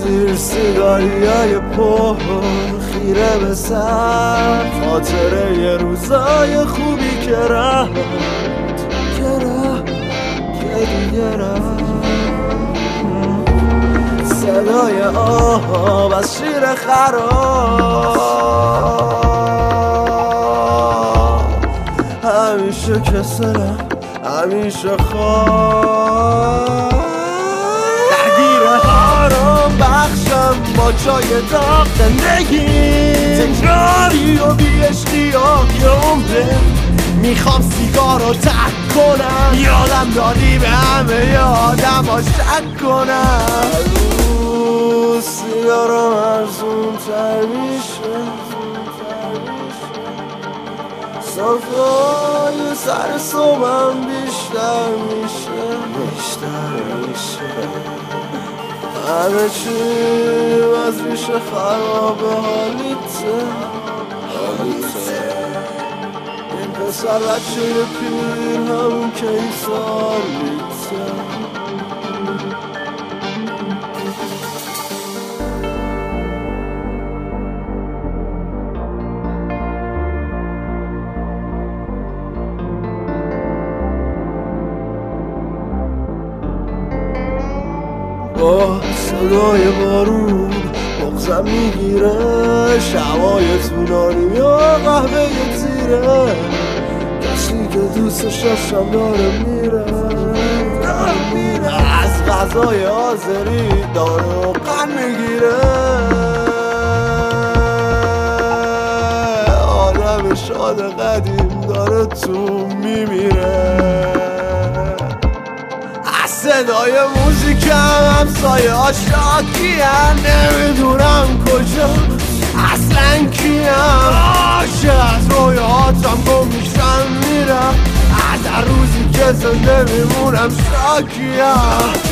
زیر سیگاریای پر خیره به سر، خاطره یه روزای خوبی که رفت که دیگه رفت. صدای آب از شیر خراب، همیشه کسلم همیشه خواب، درگیر آرام بخشم با چای داغ زندگی، تکراری و بی‌عشقی یه عمره. میخوام سیگار رو ترک کنم، یادم دادی به همه آدم ها شک کنم. سیگارم ارزون تر میشه، صفای سر صبحم بیشتر میشه. همه چی از ریشه خرابه، حالیته این پسر بچه پیر همون که این سالیته. با صدای بارون بغزم میگیره، شبای طولانی و قهوه تیره، کسی که دوستش داشتم داره میره. از غذای آذری داره و قن میگیره، آدم شاد قدیم داره تو میمیره. صدای موزیکم همسایه ها شاکیان، نمیدونم کجا اصلا کیم. عاشق از رویاتم گم میشم میرم، از هر روزی که زنده میمونم شاکیم.